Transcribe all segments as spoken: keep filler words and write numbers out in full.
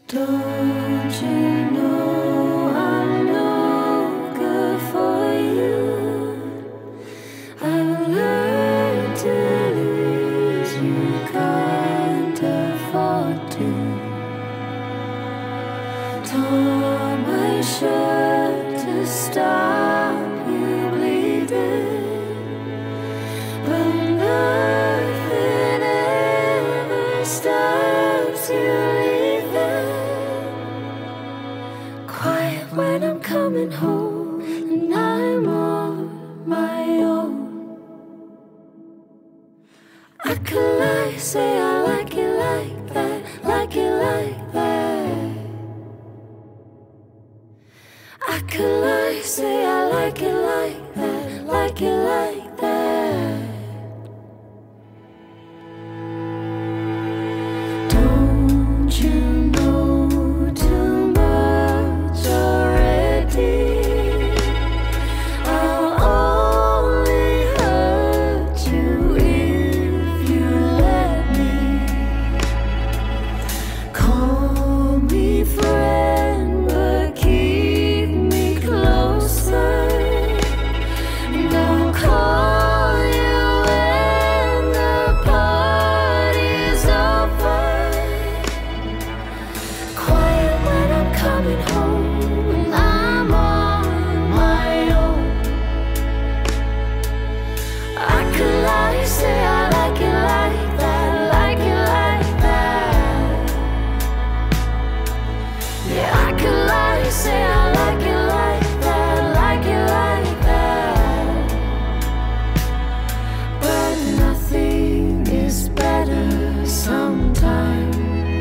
Don't you know I'm no good for you? I've learned to lose, you can't afford to. Tore my shirt to stop you bleeding, but nothing ever stops you. Quiet when I'm coming home and I'm on my own. I could lie, say I like it like that, like it like that. I could lie, say I like it like that, like it like that. Don't you know too much already? I'll only hurt you if you let me. Call me friend, but keep me closer. And I'll call you when the party's over. Quiet when I'm coming home and I'm on my own. I could lie, say I like it like that, like it like that. Yeah, I could lie, say I like it like that, like it like that. But nothing is better sometimes.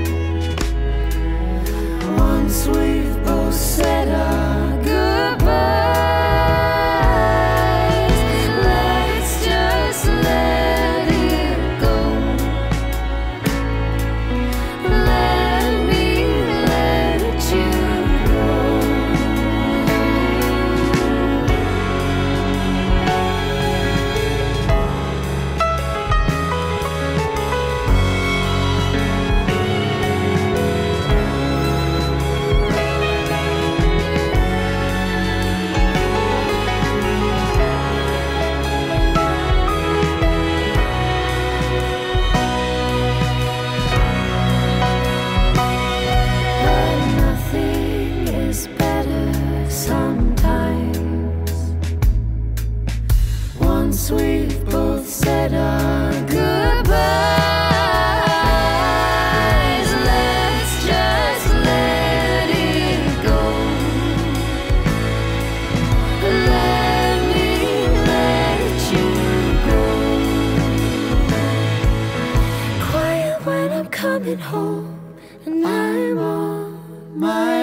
Once we've both said our goodbyes, let's just let it go. Let me let you go. But nothing is better sometimes. Once we've both said our goodbyes, let's just let it go. Let me let you go. Quiet when I'm coming home and I'm on my